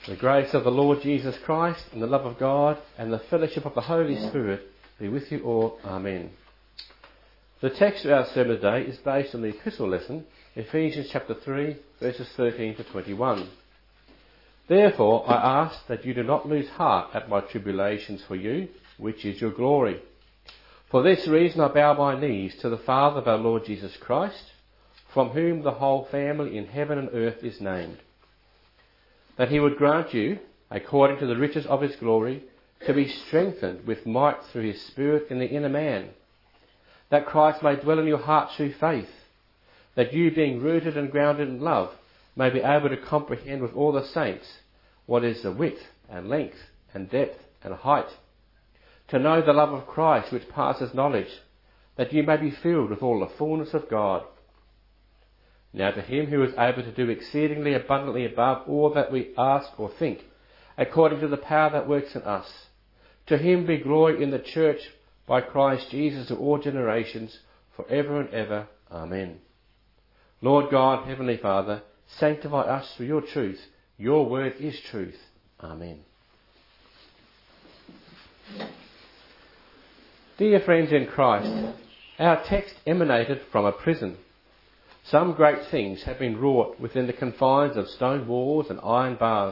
The grace of the Lord Jesus Christ and the love of God and the fellowship of the Holy Spirit be with you all. Amen. The text of our sermon today is based on the epistle lesson, Ephesians chapter 3, verses 13 to 21. Therefore I ask that you do not lose heart at my tribulations for you, which is your glory. For this reason I bow my knees to the Father of our Lord Jesus Christ, from whom the whole family in heaven and earth is named, that he would grant you, according to the riches of his glory, to be strengthened with might through his Spirit in the inner man, that Christ may dwell in your heart through faith, that you, being rooted and grounded in love, may be able to comprehend with all the saints what is the width and length and depth and height, to know the love of Christ which passes knowledge, that you may be filled with all the fullness of God. Now to him who is able to do exceedingly abundantly above all that we ask or think, according to the power that works in us, to him be glory in the church by Christ Jesus to all generations, forever and ever. Amen. Lord God, Heavenly Father, sanctify us through your truth. Your word is truth. Amen. Dear friends in Christ, our text emanated from a prison. Some great things have been wrought within the confines of stone walls and iron bars.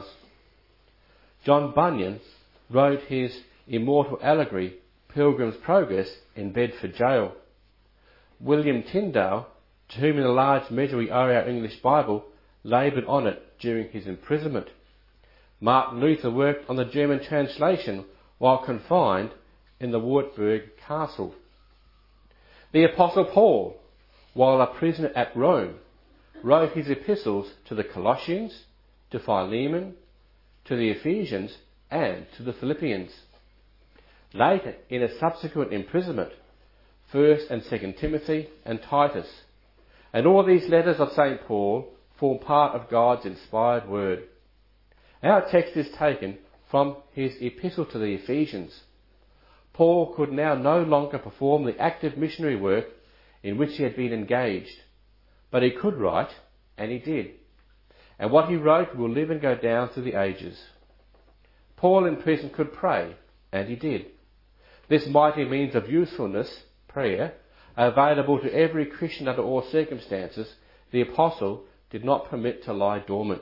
John Bunyan wrote his immortal allegory, Pilgrim's Progress, in Bedford Jail. William Tyndale, to whom in a large measure we owe our English Bible, laboured on it during his imprisonment. Martin Luther worked on the German translation while confined in the Wartburg Castle. The Apostle Paul, while a prisoner at Rome, wrote his epistles to the Colossians, to Philemon, to the Ephesians, and to the Philippians. Later, in a subsequent imprisonment, 1st and 2nd Timothy and Titus. And all these letters of St. Paul form part of God's inspired word. Our text is taken from his epistle to the Ephesians. Paul could now no longer perform the active missionary work in which he had been engaged, but he could write, and he did. And what he wrote will live and go down through the ages. Paul in prison could pray, and he did. This mighty means of usefulness, prayer, available to every Christian under all circumstances, the apostle did not permit to lie dormant.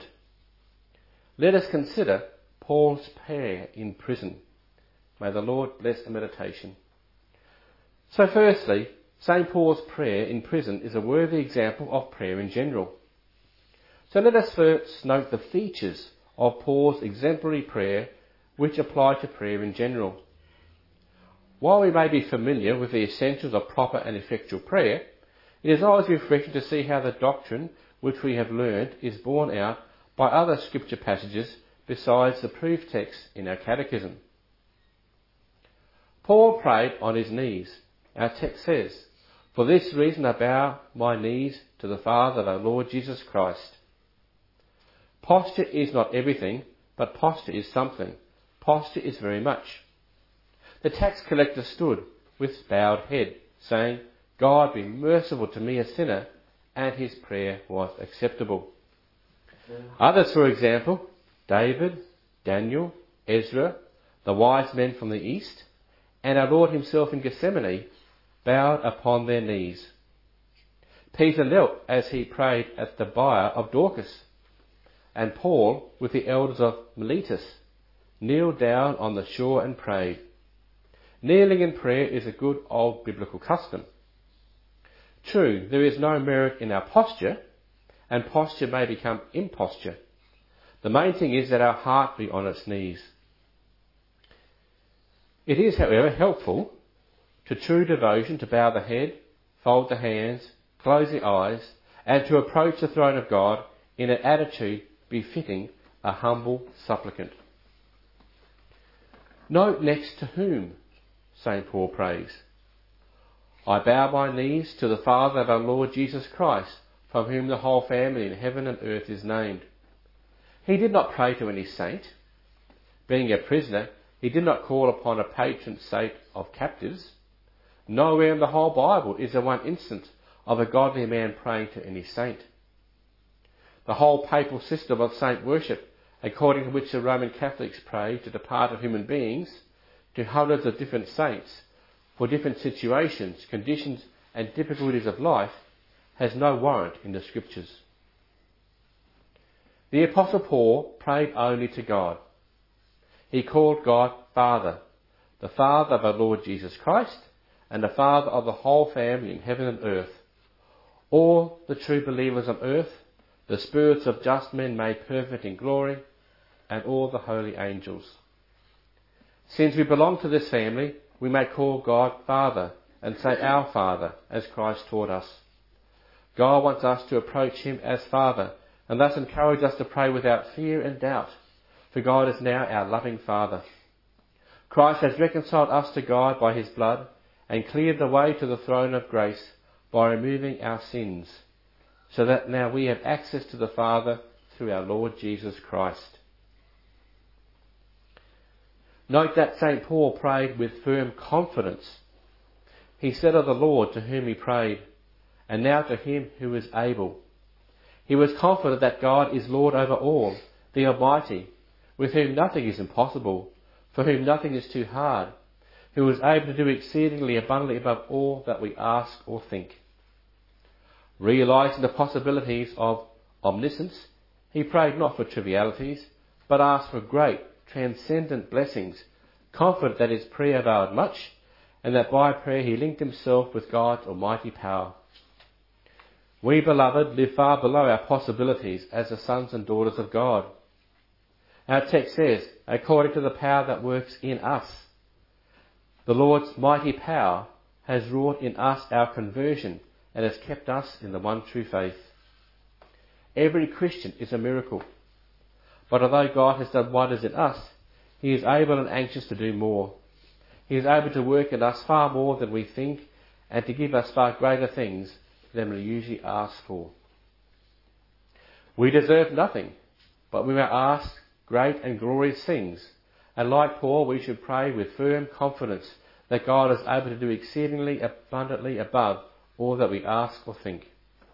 Let us consider Paul's prayer in prison. May the Lord bless the meditation. So firstly, St. Paul's prayer in prison is a worthy example of prayer in general. So let us first note the features of Paul's exemplary prayer which apply to prayer in general. While we may be familiar with the essentials of proper and effectual prayer, it is always refreshing to see how the doctrine which we have learned is borne out by other scripture passages besides the proof text in our catechism. Paul prayed on his knees. Our text says, "For this reason I bow my knees to the Father of our Lord Jesus Christ." Posture is not everything, but posture is something. Posture is very much. The tax collector stood with bowed head, saying, "God be merciful to me a sinner," and his prayer was acceptable. Others, for example, David, Daniel, Ezra, the wise men from the east, and our Lord himself in Gethsemane, bowed upon their knees. Peter knelt as he prayed at the bier of Dorcas, and Paul, with the elders of Miletus, kneeled down on the shore and prayed. Kneeling in prayer is a good old biblical custom. True, there is no merit in our posture, and posture may become imposture. The main thing is that our heart be on its knees. It is, however, helpful to true devotion to bow the head, fold the hands, close the eyes, and to approach the throne of God in an attitude befitting a humble supplicant. Note next to whom St. Paul prays. "I bow my knees to the Father of our Lord Jesus Christ, from whom the whole family in heaven and earth is named." He did not pray to any saint. Being a prisoner, he did not call upon a patron saint of captives. Nowhere in the whole Bible is there one instance of a godly man praying to any saint. The whole papal system of saint worship according to which the Roman Catholics pray to departed human beings, to hundreds of different saints for different situations, conditions and difficulties of life, has no warrant in the Scriptures. The Apostle Paul prayed only to God. He called God Father, the Father of our Lord Jesus Christ, and the Father of the whole family in heaven and earth, all the true believers on earth, the spirits of just men made perfect in glory, and all the holy angels. Since we belong to this family, we may call God Father and say Our Father, as Christ taught us. God wants us to approach Him as Father, and thus encourage us to pray without fear and doubt, for God is now our loving Father. Christ has reconciled us to God by His blood and cleared the way to the throne of grace by removing our sins, so that now we have access to the Father through our Lord Jesus Christ. Note that St. Paul prayed with firm confidence. He said of the Lord to whom he prayed, "And now to Him who is able." He was confident that God is Lord over all, the Almighty, with whom nothing is impossible, for whom nothing is too hard, who is able to do exceedingly abundantly above all that we ask or think. Realizing the possibilities of omniscience, he prayed not for trivialities, but asked for great, transcendent blessings, confident that his prayer availed much, and that by prayer he linked himself with God's almighty power. We, beloved, live far below our possibilities as the sons and daughters of God. Our text says, according to the power that works in us. The Lord's mighty power has wrought in us our conversion and has kept us in the one true faith. Every Christian is a miracle. But although God has done wonders in us, He is able and anxious to do more. He is able to work in us far more than we think and to give us far greater things than we usually ask for. We deserve nothing, but we may ask great and glorious things. And like Paul, we should pray with firm confidence that God is able to do exceedingly abundantly above all that we ask or think.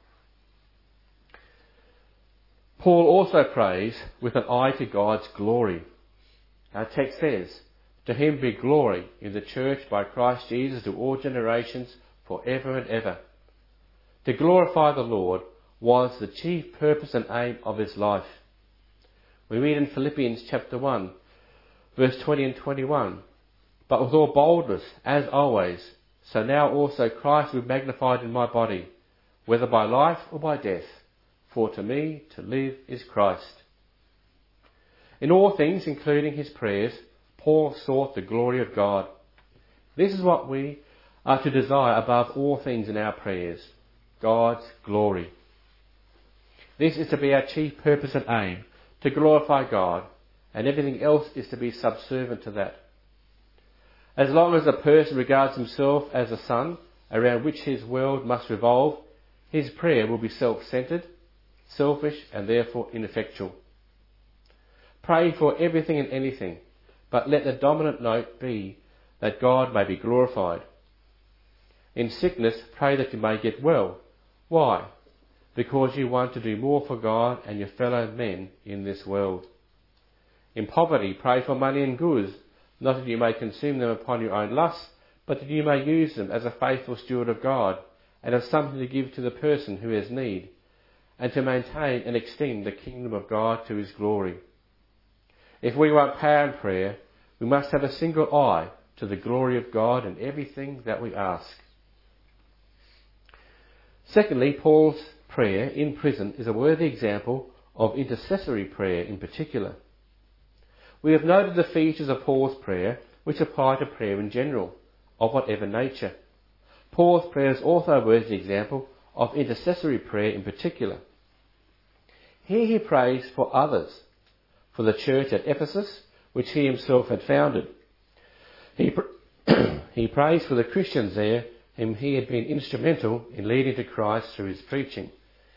Paul also prays with an eye to God's glory. Our text says, "To Him be glory in the church by Christ Jesus to all generations forever and ever." To glorify the Lord was the chief purpose and aim of his life. We read in Philippians chapter 1, verse 20 and 21, "But with all boldness, as always, so now also Christ will be magnified in my body, whether by life or by death, for to me to live is Christ." In all things, including his prayers, Paul sought the glory of God. This is what we are to desire above all things in our prayers, God's glory. This is to be our chief purpose and aim, to glorify God, and everything else is to be subservient to that. As long as a person regards himself as a sun around which his world must revolve, his prayer will be self-centred, selfish, and therefore ineffectual. Pray for everything and anything, but let the dominant note be that God may be glorified. In sickness, pray that you may get well. Why? Because you want to do more for God and your fellow men in this world. In poverty, pray for money and goods, not that you may consume them upon your own lusts, but that you may use them as a faithful steward of God, and as something to give to the person who has need, and to maintain and extend the kingdom of God to His glory. If we want power in prayer, we must have a single eye to the glory of God in everything that we ask. Secondly, Paul's prayer in prison is a worthy example of intercessory prayer in particular. We have noted the features of Paul's prayer which apply to prayer in general, of whatever nature. Paul's prayer is also a worthy example of intercessory prayer in particular. Here he prays for others, for the church at Ephesus, which he himself had founded. He prays for the Christians there, whom he had been instrumental in leading to Christ through his preaching.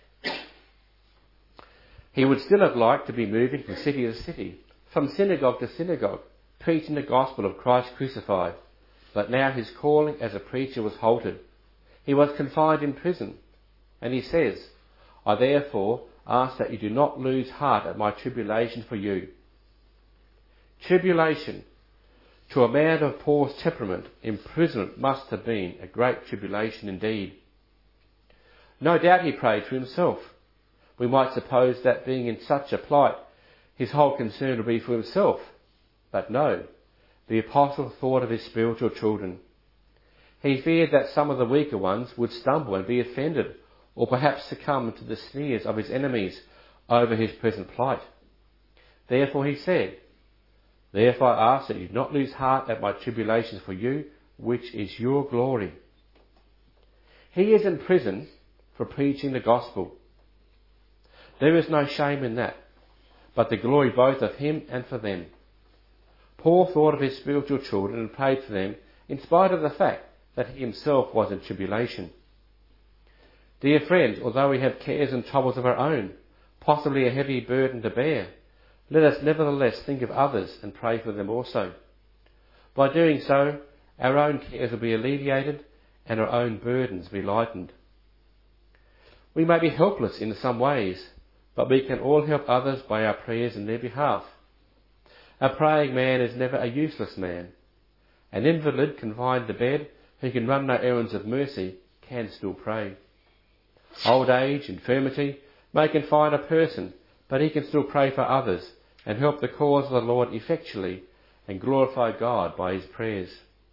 He would still have liked to be moving from city to city, from synagogue to synagogue, preaching the gospel of Christ crucified. But now his calling as a preacher was halted. He was confined in prison. And he says, "I therefore, ask that you do not lose heart at my tribulation for you. Tribulation. To a man of Paul's temperament, imprisonment must have been a great tribulation indeed. No doubt he prayed for himself. We might suppose that being in such a plight, his whole concern would be for himself. But no, the apostle thought of his spiritual children. He feared that some of the weaker ones would stumble and be offended, or perhaps succumb to the sneers of his enemies over his present plight. Therefore he said, "Therefore I ask that you not lose heart at my tribulations for you, which is your glory." He is in prison for preaching the gospel. There is no shame in that, but the glory both of him and for them. Paul thought of his spiritual children and prayed for them in spite of the fact that he himself was in tribulation. Dear friends, although we have cares and troubles of our own, possibly a heavy burden to bear, let us nevertheless think of others and pray for them also. By doing so, our own cares will be alleviated and our own burdens be lightened. We may be helpless in some ways, but we can all help others by our prayers in their behalf. A praying man is never a useless man. An invalid confined to bed who can run no errands of mercy can still pray. Old age, infirmity may confine a person, but he can still pray for others and help the cause of the Lord effectually and glorify God by his prayers.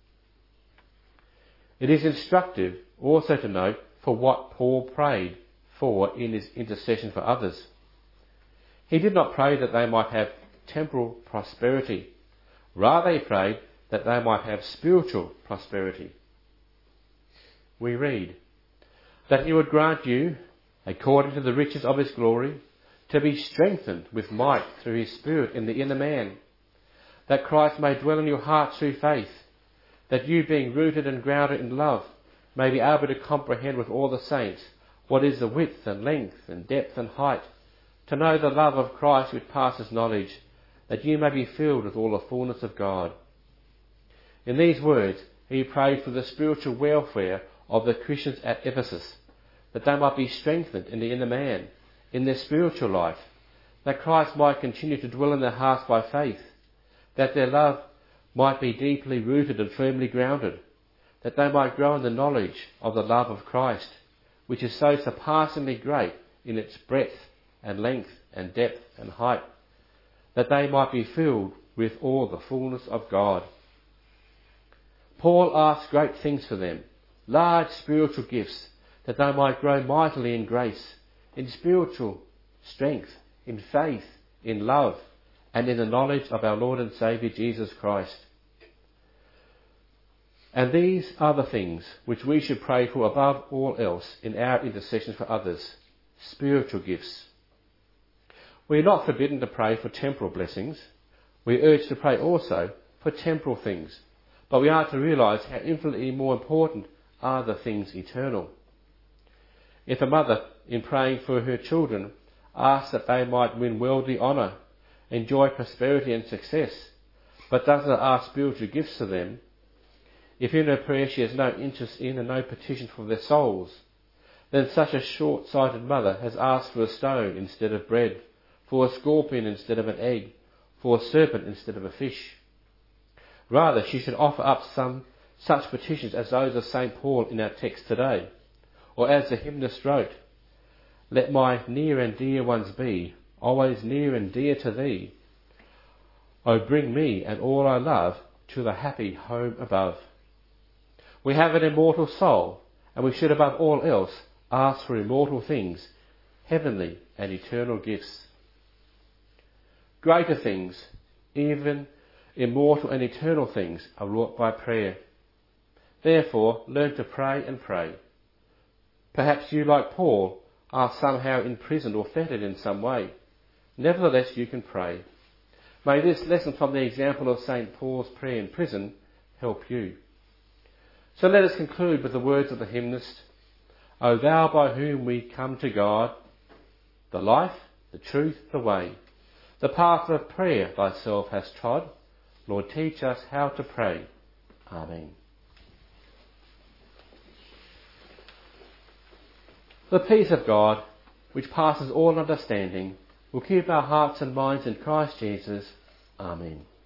It is instructive also to note for what Paul prayed for in his intercession for others. He did not pray that they might have temporal prosperity. Rather, he prayed that they might have spiritual prosperity. We read, "That he would grant you, according to the riches of his glory, to be strengthened with might through his Spirit in the inner man, that Christ may dwell in your hearts through faith, that you, being rooted and grounded in love, may be able to comprehend with all the saints what is the width and length and depth and height, to know the love of Christ which passes knowledge, that you may be filled with all the fullness of God." In these words, he prayed for the spiritual welfare of the Christians at Ephesus, that they might be strengthened in the inner man, in their spiritual life, that Christ might continue to dwell in their hearts by faith, that their love might be deeply rooted and firmly grounded, that they might grow in the knowledge of the love of Christ, which is so surpassingly great in its breadth and length and depth and height, that they might be filled with all the fullness of God. Paul asked great things for them, large spiritual gifts, that they might grow mightily in grace, in spiritual strength, in faith, in love, and in the knowledge of our Lord and Saviour Jesus Christ. And these are the things which we should pray for above all else in our intercession for others, spiritual gifts. We are not forbidden to pray for temporal blessings. We urge to pray also for temporal things, but we are to realise how infinitely more important are the things eternal. If a mother, in praying for her children, asks that they might win worldly honour, enjoy prosperity and success, but does not ask spiritual gifts for them, if in her prayer she has no interest in and no petition for their souls, then such a short-sighted mother has asked for a stone instead of bread, for a scorpion instead of an egg, for a serpent instead of a fish. Rather, she should offer up some such petitions as those of St. Paul in our text today, or as the hymnist wrote, "Let my near and dear ones be, always near and dear to thee. O bring me and all I love to the happy home above." We have an immortal soul, and we should above all else ask for immortal things, heavenly and eternal gifts. Greater things, even immortal and eternal things, are wrought by prayer. Therefore, learn to pray and pray. Perhaps you, like Paul, are somehow imprisoned or fettered in some way. Nevertheless, you can pray. May this lesson from the example of St. Paul's prayer in prison help you. So let us conclude with the words of the hymnist, "O thou by whom we come to God, the life, the truth, the way, the path of prayer thyself hast trod, Lord, teach us how to pray. Amen." The peace of God, which passes all understanding, will keep our hearts and minds in Christ Jesus. Amen.